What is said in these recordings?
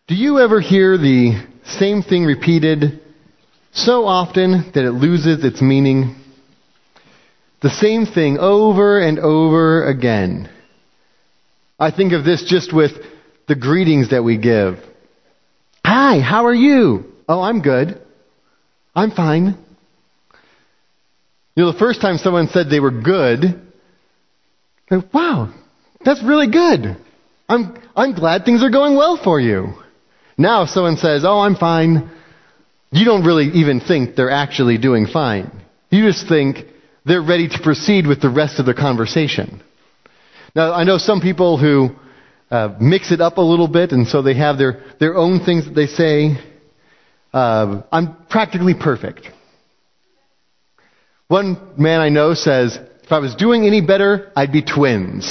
Do you ever hear the same thing repeated so often that it loses its meaning? The same thing over and over again. I think of this just with the greetings that we give. Hi, how are you? Oh, I'm good. I'm fine. You know, the first time someone said they were good, like, wow, that's really good. I'm glad things are going well for you. Now if someone says, oh, I'm fine, you don't really even think they're actually doing fine. You just think they're ready to proceed with the rest of the conversation. Now, I know some people who mix it up a little bit, and so they have their own things that they say. I'm practically perfect. One man I know says, if I was doing any better, I'd be twins.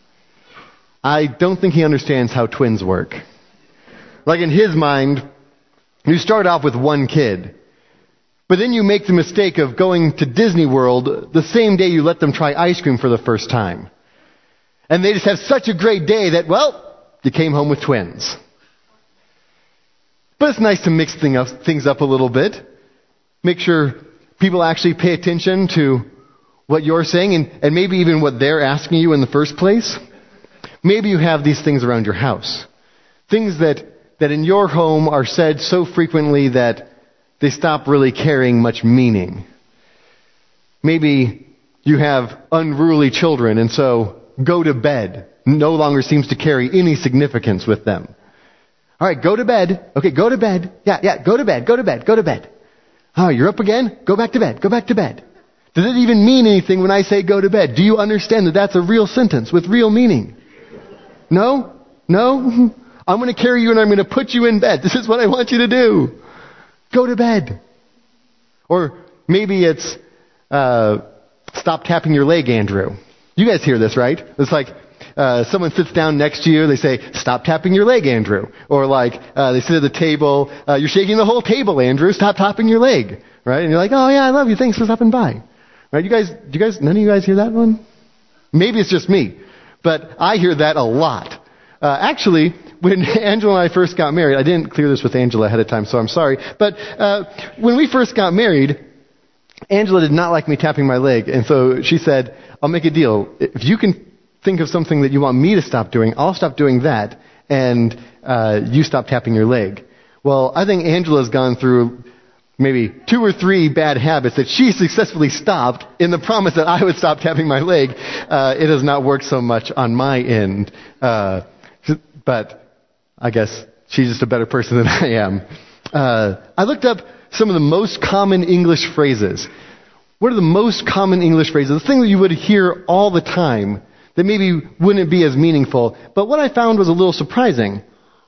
I don't think he understands how twins work. Like in his mind, you start off with one kid, but then you make the mistake of going to Disney World the same day you let them try ice cream for the first time. And they just have such a great day that, well, you came home with twins. But it's nice to mix things up a little bit. Make sure people actually pay attention to what you're saying and maybe even what they're asking you in the first place. Maybe you have these things around your house. Things that in your home are said so frequently that they stop really carrying much meaning. Maybe you have unruly children, and so go to bed no longer seems to carry any significance with them. All right, go to bed. Okay, go to bed. Yeah, go to bed, go to bed, go to bed. Oh, you're up again? Go back to bed, go back to bed. Does it even mean anything when I say go to bed? Do you understand that that's a real sentence with real meaning? No? No? I'm going to carry you and I'm going to put you in bed. This is what I want you to do. Go to bed. Or maybe it's, stop tapping your leg, Andrew. You guys hear this, right? It's like, someone sits down next to you, they say, stop tapping your leg, Andrew. Or like, they sit at the table, you're shaking the whole table, Andrew, stop tapping your leg. Right? And you're like, oh yeah, I love you, thanks for stopping by. Right? None of you guys hear that one? Maybe it's just me. But I hear that a lot. Actually, when Angela and I first got married, I didn't clear this with Angela ahead of time, so I'm sorry. But when we first got married, Angela did not like me tapping my leg. And so she said, I'll make a deal. If you can think of something that you want me to stop doing, I'll stop doing that, and you stop tapping your leg. Well, I think Angela's gone through maybe 2 or 3 bad habits that she successfully stopped in the promise that I would stop tapping my leg. It has not worked so much on my end. But I guess she's just a better person than I am. I looked up some of the most common English phrases. What are the most common English phrases? The thing that you would hear all the time that maybe wouldn't be as meaningful. But what I found was a little surprising.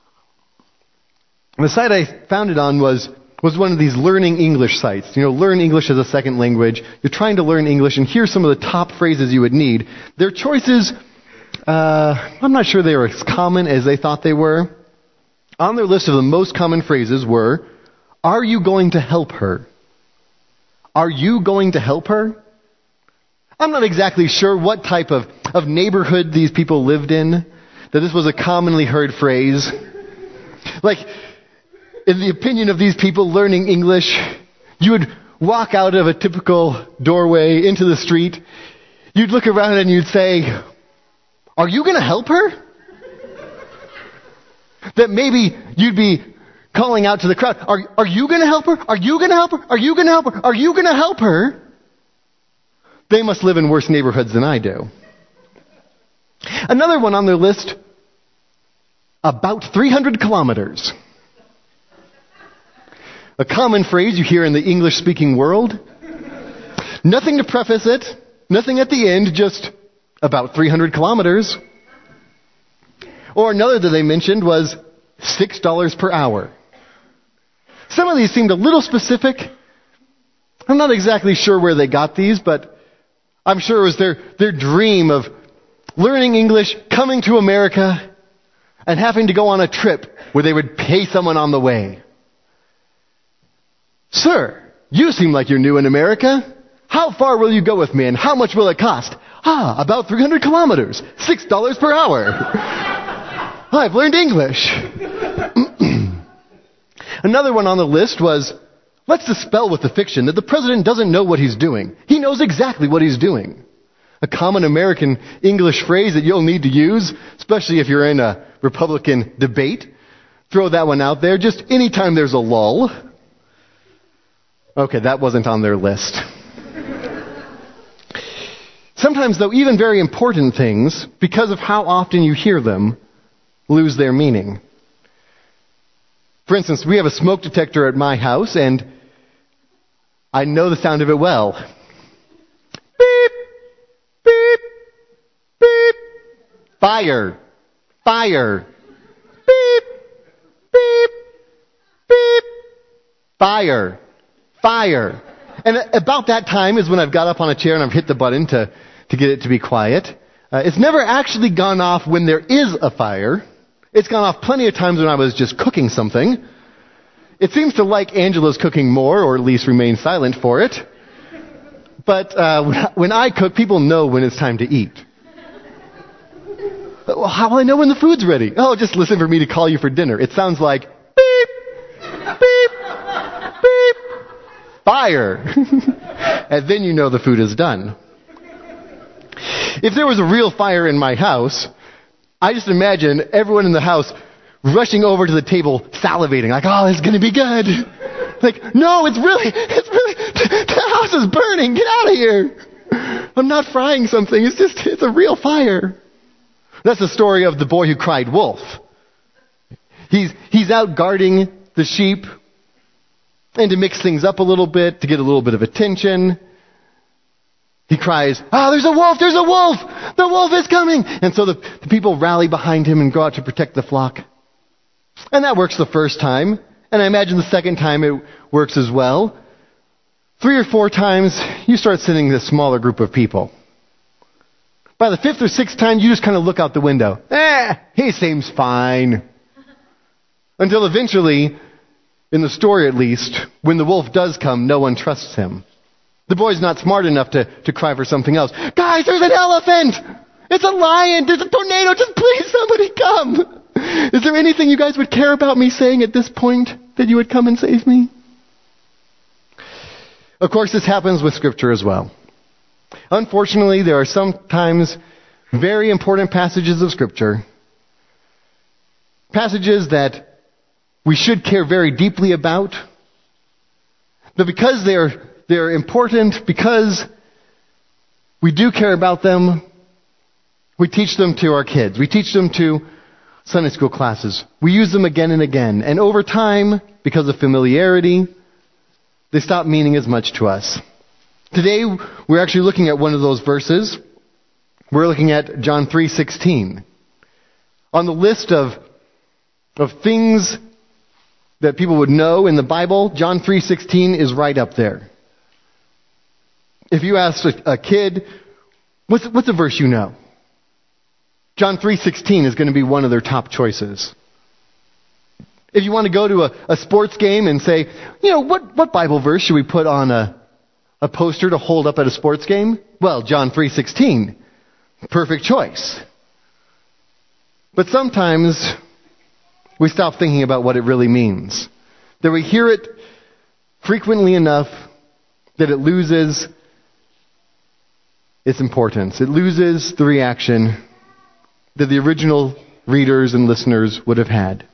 The site I found it on was one of these learning English sites. You know, learn English as a second language. You're trying to learn English, and here's some of the top phrases you would need. Their choices, I'm not sure they were as common as they thought they were. On their list of the most common phrases were, are you going to help her? Are you going to help her? I'm not exactly sure what type of neighborhood these people lived in, that this was a commonly heard phrase. Like, in the opinion of these people learning English, you would walk out of a typical doorway into the street. You'd look around and you'd say, are you going to help her? That maybe you'd be calling out to the crowd, are you going to help her? Are you going to help her? Are you going to help her? Are you going to help her? They must live in worse neighborhoods than I do. Another one on their list, about 300 kilometers. A common phrase you hear in the English-speaking world. Nothing to preface it, nothing at the end, just about 300 kilometers. Or another that they mentioned was $6 per hour. Some of these seemed a little specific. I'm not exactly sure where they got these, but I'm sure it was their dream of learning English, coming to America, and having to go on a trip where they would pay someone on the way. Sir, you seem like you're new in America. How far will you go with me and how much will it cost? About 300 kilometers, $6 per hour. I've learned English. Another one on the list was, let's dispel with the fiction that the president doesn't know what he's doing. He knows exactly what he's doing. A common American English phrase that you'll need to use, especially if you're in a Republican debate. Throw that one out there, just anytime there's a lull. Okay, that wasn't on their list. Sometimes, though, even very important things, because of how often you hear them, lose their meaning. For instance, we have a smoke detector at my house, and I know the sound of it well. Beep, beep, beep. Fire, fire. Beep, beep, beep. Fire, fire. And about that time is when I've got up on a chair and I've hit the button to get it to be quiet. It's never actually gone off when there is a fire. It's gone off plenty of times when I was just cooking something. It seems to like Angela's cooking more, or at least remain silent for it. But when I cook, people know when it's time to eat. Well, how will I know when the food's ready? Oh, just listen for me to call you for dinner. It sounds like beep, beep, beep, fire. And then you know the food is done. If there was a real fire in my house, I just imagine everyone in the house rushing over to the table, salivating, like, oh, this is going to be good. Like, no, it's really, the house is burning. Get out of here. I'm not frying something. It's a real fire. That's the story of the boy who cried wolf. He's out guarding the sheep, and to mix things up a little bit, to get a little bit of attention, he cries, there's a wolf! There's a wolf! The wolf is coming! And so the people rally behind him and go out to protect the flock. And that works the first time. And I imagine the second time it works as well. 3 or 4 times, you start sending this smaller group of people. By the 5th or 6th time, you just kind of look out the window. He seems fine. Until eventually, in the story at least, when the wolf does come, no one trusts him. The boy's not smart enough to cry for something else. Guys, there's an elephant! It's a lion! There's a tornado! Just please somebody come! Is there anything you guys would care about me saying at this point that you would come and save me? Of course, this happens with Scripture as well. Unfortunately, there are sometimes very important passages of Scripture, passages that we should care very deeply about, but because they're important, because we do care about them, we teach them to our kids. We teach them to Sunday school classes. We use them again and again. And over time, because of familiarity, they stop meaning as much to us. Today, we're actually looking at one of those verses. We're looking at John 3:16. On the list of things that people would know in the Bible, John 3:16 is right up there. If you ask a kid, what's a verse you know? John 3:16 is going to be one of their top choices. If you want to go to a sports game and say, what Bible verse should we put on a poster to hold up at a sports game? Well, John 3:16. Perfect choice. But sometimes we stop thinking about what it really means. That we hear it frequently enough that it loses its importance. It loses the reaction that the original readers and listeners would have had.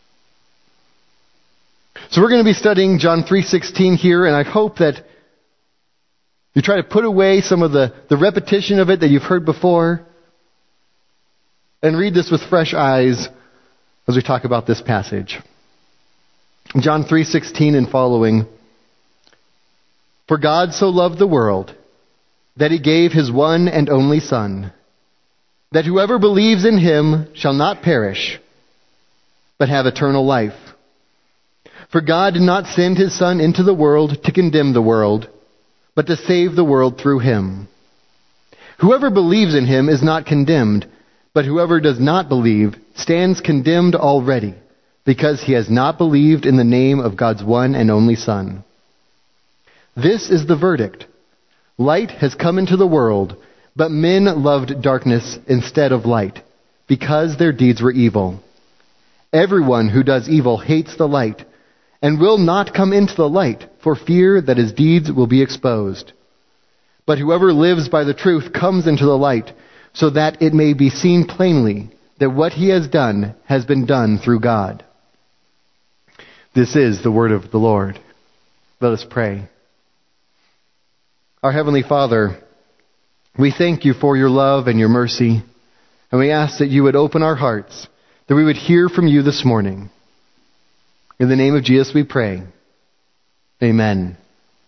So we're going to be studying John 3:16 here, and I hope that you try to put away some of the repetition of it that you've heard before and read this with fresh eyes as we talk about this passage. John 3:16 and following. For God so loved the world that he gave his one and only Son, that whoever believes in him shall not perish, but have eternal life. For God did not send his Son into the world to condemn the world, but to save the world through him. Whoever believes in him is not condemned, but whoever does not believe stands condemned already, because he has not believed in the name of God's one and only Son. This is the verdict. Light has come into the world, but men loved darkness instead of light, because their deeds were evil. Everyone who does evil hates the light, and will not come into the light for fear that his deeds will be exposed. But whoever lives by the truth comes into the light, so that it may be seen plainly that what he has been done through God. This is the word of the Lord. Let us pray. Our Heavenly Father, we thank you for your love and your mercy, and we ask that you would open our hearts, that we would hear from you this morning. In the name of Jesus we pray. Amen.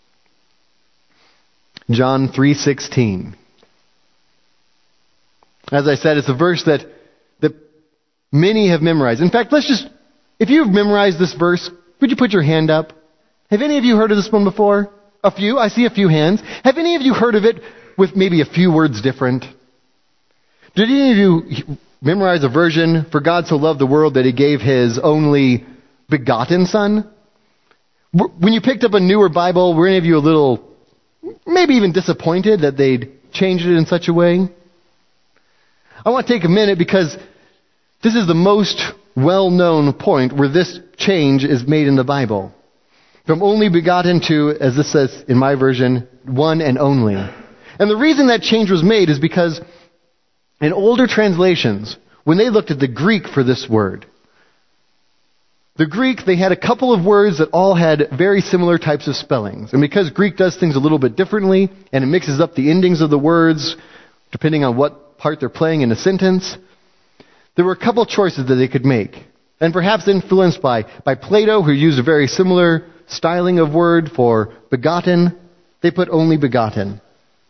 John 3:16. As I said, it's a verse that many have memorized. In fact, if you've memorized this verse, would you put your hand up? Have any of you heard of this one before? A few? I see a few hands. Have any of you heard of it with maybe a few words different? Did any of you memorize a version, for God so loved the world that he gave his only begotten Son? When you picked up a newer Bible, were any of you a little, maybe even disappointed that they'd changed it in such a way? I want to take a minute because this is the most well-known point where this change is made in the Bible. From only begotten to, as this says in my version, one and only. And the reason that change was made is because in older translations, when they looked at the Greek for this word, the Greek, they had a couple of words that all had very similar types of spellings. And because Greek does things a little bit differently, and it mixes up the endings of the words, depending on what part they're playing in a sentence, there were a couple choices that they could make. And perhaps influenced by Plato, who used a very similar styling of word for begotten, they put only begotten.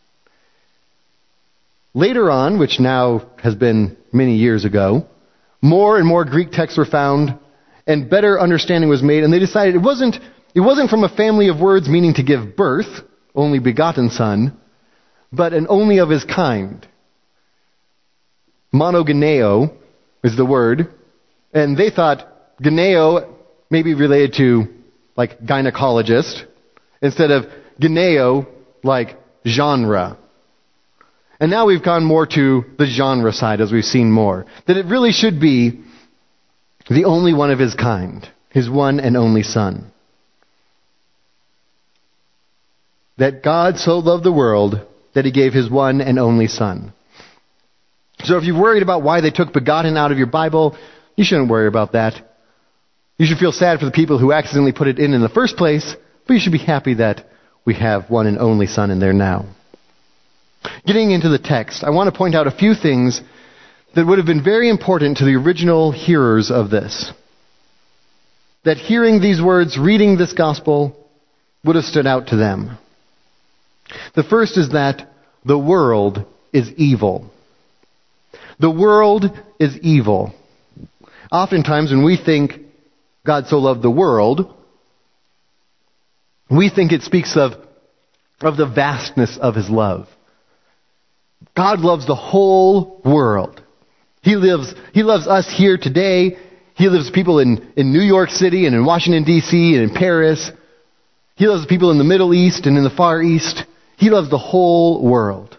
Later on, which now has been many years ago, more and more Greek texts were found, and better understanding was made, and they decided it wasn't from a family of words meaning to give birth, only begotten Son, but an only of his kind. Monogeneo is the word, and they thought geneo may be related to like gynecologist, instead of geneo like genre. And now we've gone more to the genre side as we've seen more. That it really should be the only one of his kind, his one and only Son. That God so loved the world that he gave his one and only Son. So if you're worried about why they took begotten out of your Bible, you shouldn't worry about that. You should feel sad for the people who accidentally put it in the first place, but you should be happy that we have one and only Son in there now. Getting into the text, I want to point out a few things that would have been very important to the original hearers of this. That hearing these words, reading this gospel, would have stood out to them. The first is that the world is evil. The world is evil. Oftentimes when we think God so loved the world, we think it speaks of the vastness of his love. God loves the whole world. He loves us here today. He loves people in New York City and in Washington, D.C. and in Paris. He loves people in the Middle East and in the Far East. He loves the whole world.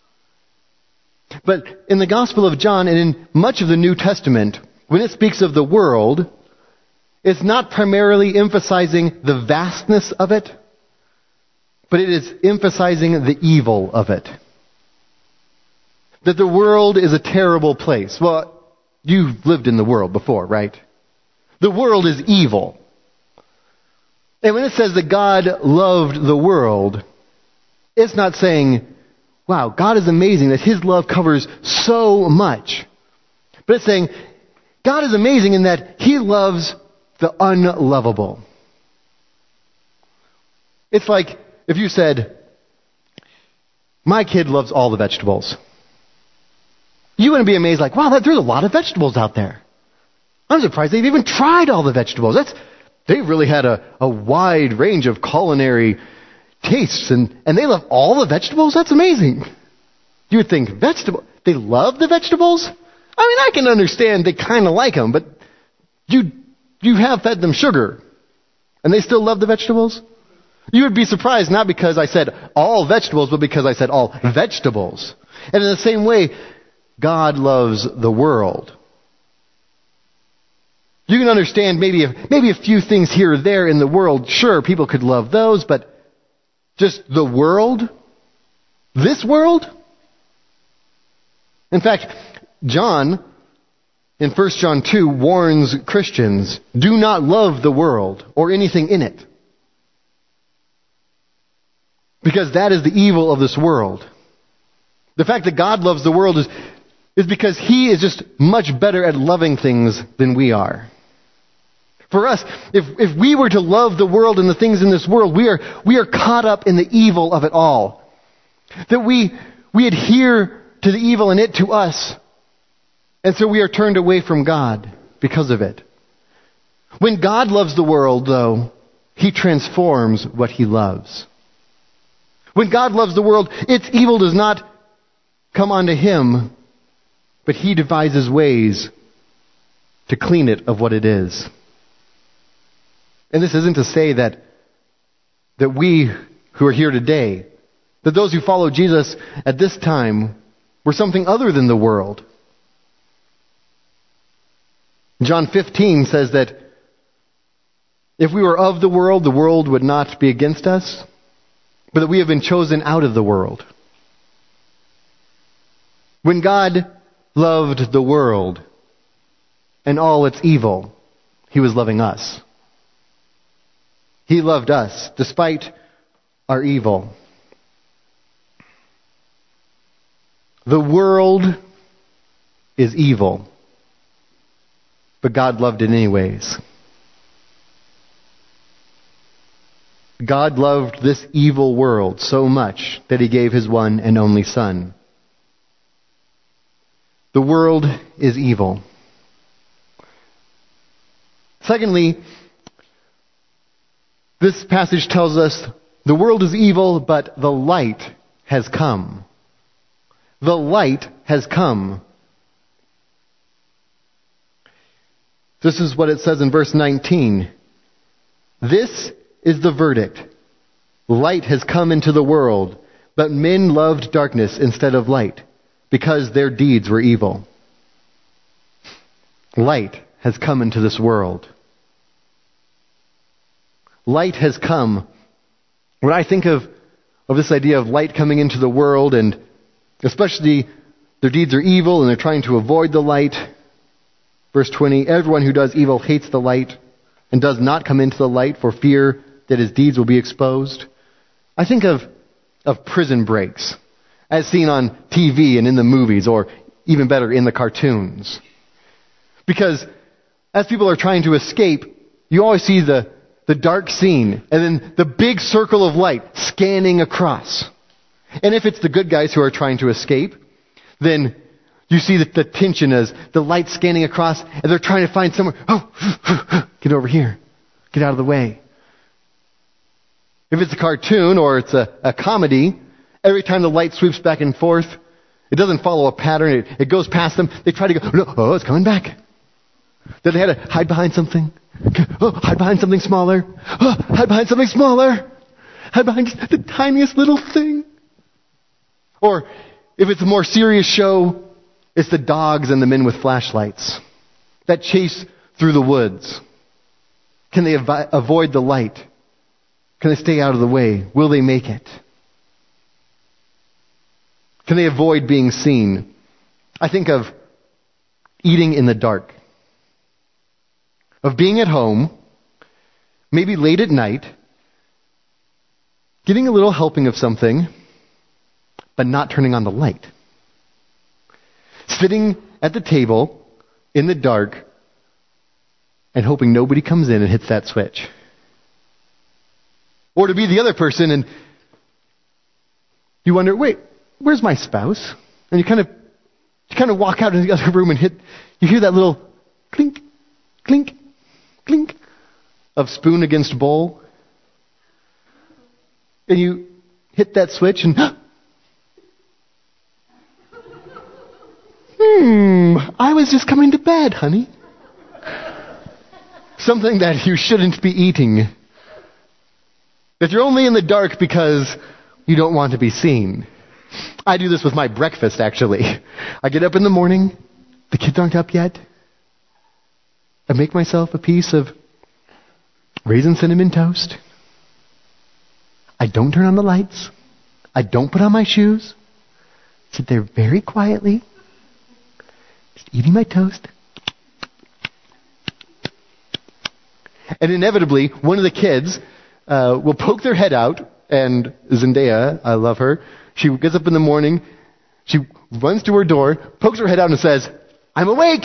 But in the Gospel of John and in much of the New Testament, when it speaks of the world, it's not primarily emphasizing the vastness of it, but it is emphasizing the evil of it. That the world is a terrible place. Well, you've lived in the world before, right? The world is evil. And when it says that God loved the world, it's not saying, wow, God is amazing that his love covers so much. But it's saying, God is amazing in that he loves the unlovable. It's like if you said, my kid loves all the vegetables. You wouldn't be amazed like, wow, there's a lot of vegetables out there. I'm surprised they've even tried all the vegetables. They've really had a wide range of culinary tastes, and they love all the vegetables? That's amazing. You would think, they love the vegetables? I mean, I can understand they kind of like them, but you have fed them sugar, and they still love the vegetables? You would be surprised not because I said all vegetables, but because I said all vegetables. And in the same way, God loves the world. You can understand maybe a few things here or there in the world. Sure, people could love those, but just the world? This world? In fact, John, in 1 John 2, warns Christians, do not love the world or anything in it. Because that is the evil of this world. The fact that God loves the world is because He is just much better at loving things than we are. For us, if we were to love the world and the things in this world, we are caught up in the evil of it all. That we adhere to the evil in it to us. And so we are turned away from God because of it. When God loves the world, though, He transforms what He loves. When God loves the world, its evil does not come onto Him, but He devises ways to clean it of what it is. And this isn't to say that we who are here today, that those who follow Jesus at this time were something other than the world. John 15 says that if we were of the world would not be against us, but that we have been chosen out of the world. When God loved the world and all its evil, He was loving us. He loved us despite our evil. The world is evil, but God loved it anyways. God loved this evil world so much that He gave His one and only Son. The world is evil. Secondly, this passage tells us the world is evil, but the light has come. The light has come. This is what it says in verse 19. This is the verdict. Light has come into the world, but men loved darkness instead of light, because their deeds were evil. Light has come into this world. Light has come. When I think of this idea of light coming into the world, and especially their deeds are evil and they're trying to avoid the light. Verse 20, everyone who does evil hates the light and does not come into the light for fear that his deeds will be exposed. I think of prison breaks as seen on TV and in the movies, or even better, in the cartoons. Because as people are trying to escape, you always see the dark scene and then the big circle of light scanning across. And if it's the good guys who are trying to escape, then you see the tension as the light scanning across, and they're trying to find somewhere. Oh, get over here. Get out of the way. If it's a cartoon or it's a comedy, every time the light sweeps back and forth, it doesn't follow a pattern. It goes past them. They try to go, no, oh, it's coming back. Then they had to hide behind something. Oh, hide behind something smaller. Oh, hide behind something smaller. Hide behind just the tiniest little thing. Or if it's a more serious show, it's the dogs and the men with flashlights that chase through the woods. Can they avoid the light? Can they stay out of the way? Will they make it? Can they avoid being seen? I think of eating in the dark. Of being at home, maybe late at night, getting a little helping of something, but not turning on the light. Sitting at the table in the dark and hoping nobody comes in and hits that switch. Or to be the other person and you wonder, wait, where's my spouse? And you kind of walk out into the other room and you hear that little clink, clink, clink of spoon against bowl. And you hit that switch and I was just coming to bed, honey. Something that you shouldn't be eating. That you're only in the dark because you don't want to be seen. I do this with my breakfast, actually. I get up in the morning. The kids aren't up yet. I make myself a piece of raisin cinnamon toast. I don't turn on the lights. I don't put on my shoes. Sit there very quietly, just eating my toast. And inevitably, one of the kids will poke their head out, and Zendaya, I love her, she gets up in the morning, she runs to her door, pokes her head out and says, "I'm awake!"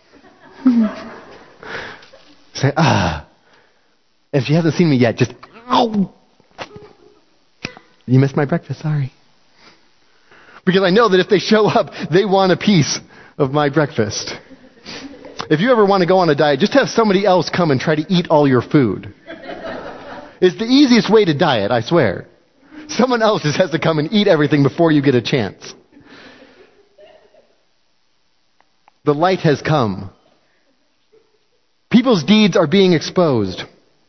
Say, "Ah." If she hasn't seen me yet, just, "Ow! You missed my breakfast, sorry." Because I know that if they show up, they want a piece of my breakfast. If you ever want to go on a diet, just have somebody else come and try to eat all your food. It's the easiest way to diet, I swear. Someone else just has to come and eat everything before you get a chance. The light has come. People's deeds are being exposed.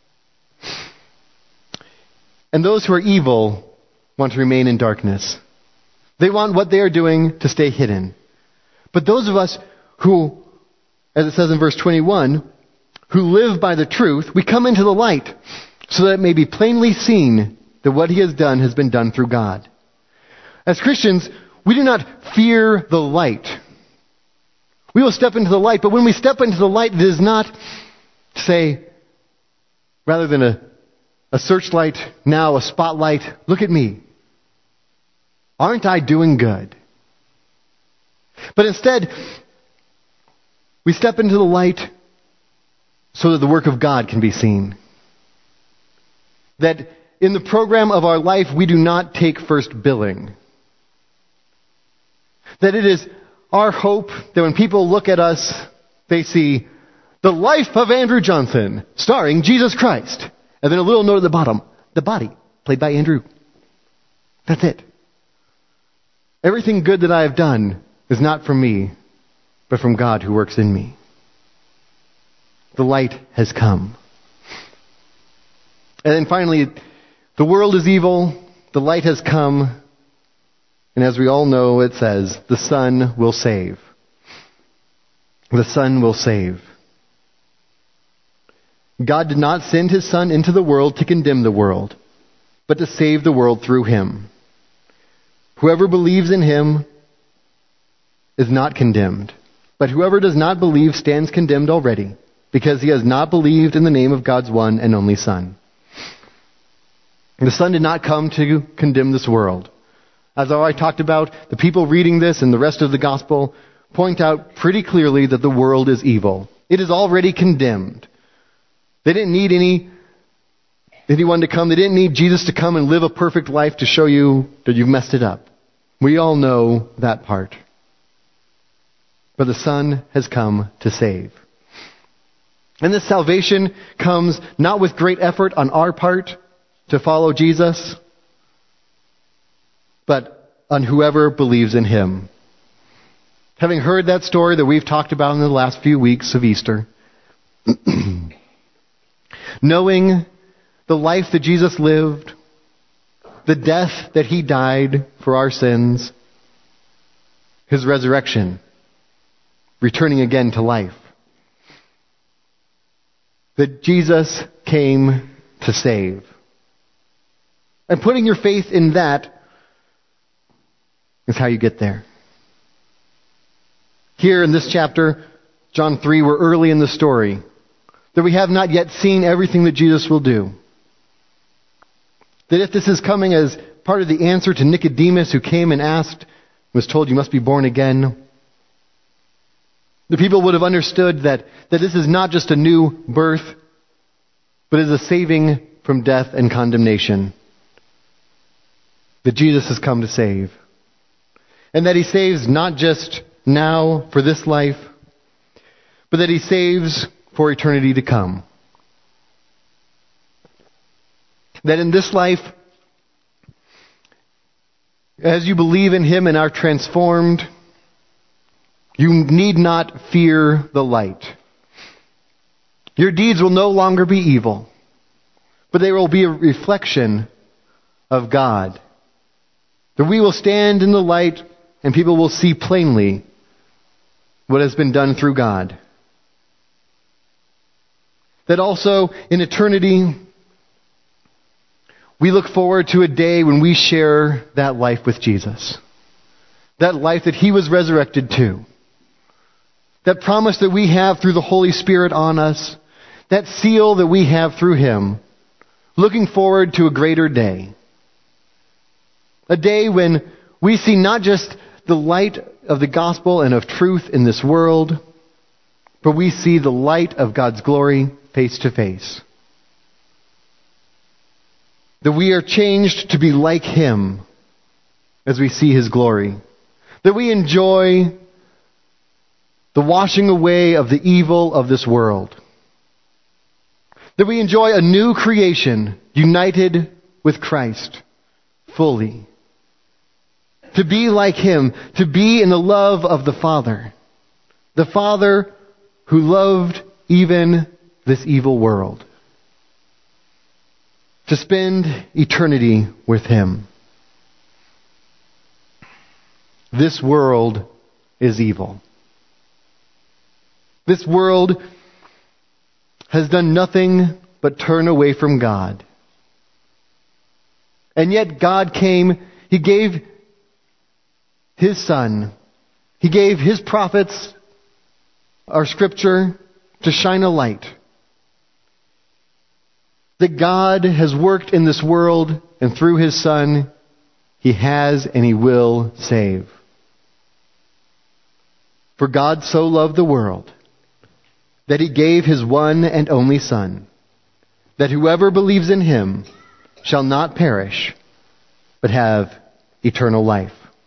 And those who are evil want to remain in darkness. They want what they are doing to stay hidden. But those of us who, as it says in verse 21, who live by the truth, we come into the light so that it may be plainly seen that what he has been done through God. As Christians, we do not fear the light. We will step into the light, but when we step into the light, it is not to say, rather than a searchlight, now a spotlight, look at me. Aren't I doing good? But instead, we step into the light so that the work of God can be seen. That in the program of our life, we do not take first billing. That it is our hope that when people look at us, they see the life of Andrew Johnson, starring Jesus Christ. And then a little note at the bottom, the body, played by Andrew. That's it. Everything good that I have done is not from me, but from God who works in me. The light has come. And then finally, the world is evil, the light has come, and as we all know, it says, the Son will save. The Son will save. God did not send his Son into the world to condemn the world, but to save the world through him. Whoever believes in him is not condemned, but whoever does not believe stands condemned already, because he has not believed in the name of God's one and only Son. The Son did not come to condemn this world. As I talked about, the people reading this and the rest of the gospel point out pretty clearly that the world is evil. It is already condemned. They didn't need anyone to come. They didn't need Jesus to come and live a perfect life to show you that you've messed it up. We all know that part. But the Son has come to save. And this salvation comes not with great effort on our part to follow Jesus, but on whoever believes in him. Having heard that story that we've talked about in the last few weeks of Easter, knowing the life that Jesus lived, the death that he died for our sins, his resurrection, returning again to life, that Jesus came to save. And putting your faith in that is how you get there. Here in this chapter, John 3, we're early in the story, that we have not yet seen everything that Jesus will do. That if this is coming as part of the answer to Nicodemus, who came and asked, was told, you must be born again, the people would have understood that this is not just a new birth, but is a saving from death and condemnation. That Jesus has come to save. And that he saves not just now for this life, but that he saves for eternity to come. That in this life, as you believe in him and are transformed, you need not fear the light. Your deeds will no longer be evil, but they will be a reflection of God. That we will stand in the light and people will see plainly what has been done through God. That also in eternity, we look forward to a day when we share that life with Jesus. That life that He was resurrected to. That promise that we have through the Holy Spirit on us. That seal that we have through Him. Looking forward to a greater day. A day when we see not just the light of the gospel and of truth in this world, but we see the light of God's glory face to face. That we are changed to be like Him as we see His glory. That we enjoy the washing away of the evil of this world. That we enjoy a new creation united with Christ fully. To be like Him, to be in the love of the Father. The Father who loved even this evil world. To spend eternity with Him. This world is evil. This world has done nothing but turn away from God. And yet God came, He gave His Son, He gave His prophets, our Scripture, to shine a light. That God has worked in this world, and through His Son, He has and He will save. For God so loved the world, that He gave His one and only Son, that whoever believes in Him shall not perish, but have eternal life.